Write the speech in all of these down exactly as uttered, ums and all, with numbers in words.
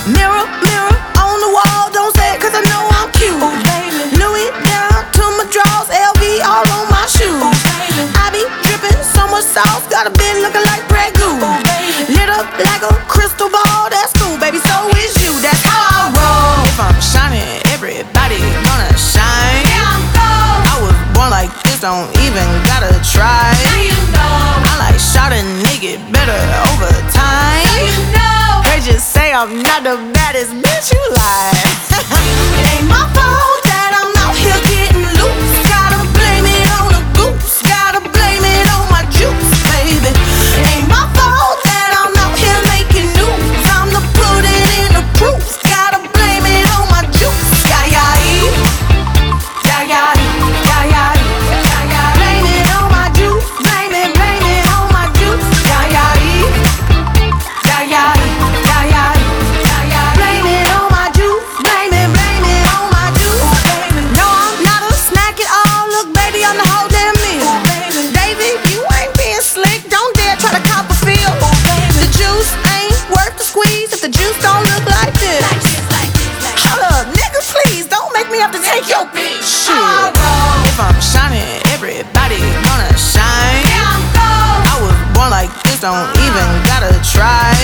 Mirror, mirror on the wall, don't say it cause I know I'm cute. Ooh, baby. Louis down to my drawers, L V all on my shoes. Ooh, baby. I be dripping so much sauce, got a bit looking like Grey Goose. Ooh, baby. Lit up like a crystal ball, that's cool, baby, so is you, that's how I roll. If I'm shining, everybody gonna shine. Yeah, I'm gold. I was born like this, don't even gotta try. Now you know. I like shot a nigga better over time. Now you know. They just say I'm not the baddest bitch, you lie. It ain't my fault that I'm out here getting loose. Gotta blame it on the goose, gotta blame it on my juice, baby. It ain't my fault that I'm out here making news. I'm the put it in the proof. Gotta blame it on my juice. Yeah, yeah, yeah, yeah, yeah, yeah, yeah. Blame it on my juice, blame it, blame it on my juice. Yeah, yeah, yeah, yeah, yeah, yeah. Blame it on my juice, blame it, blame it on my juice. No, I'm not a snack at all. Look, baby, I'm the whole damn meal. David, you ain't being slick. Don't dare try to cop a feel. The juice ain't worth the squeeze if the juice don't look like this. Hold up, nigga, please don't make me have to take your bitch. Shit. If I'm shining, everybody gonna shine. I was born like this, don't even gotta try.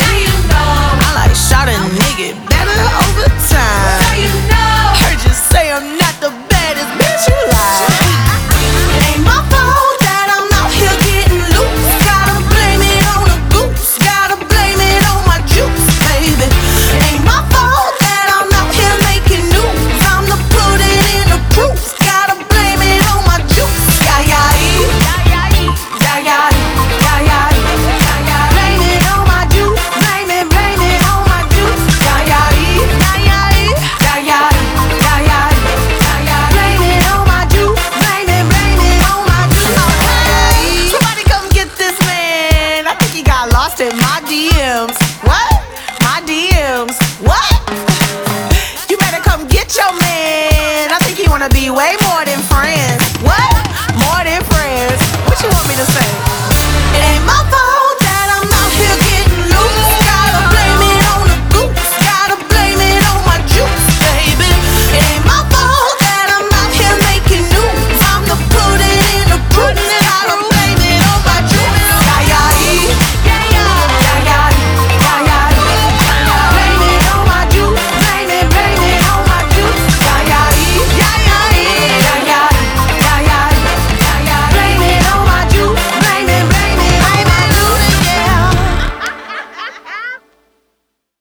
I like shot a nigga better over time. Heard you say I'm not the baddest bitch, you lie. It ain't my fault that I'm out here getting loose. Gotta blame it on the goose, gotta blame it on my juice, baby. It ain't my fault that I'm out here making news. I'm the put it in the proof. Gotta blame it on my juice. Yeah, yeah, yeah, yeah, yeah, yeah, yeah, yeah. Blame it on my juice, blame it, blame it on my juice. Yeah, yeah, yeah, yeah, yeah, yeah, yeah, yeah. Blame it on my juice, blame it, blame it on my juice. Hey, somebody come get this man. I think he got lost in my D Ms. What? My D Ms. What?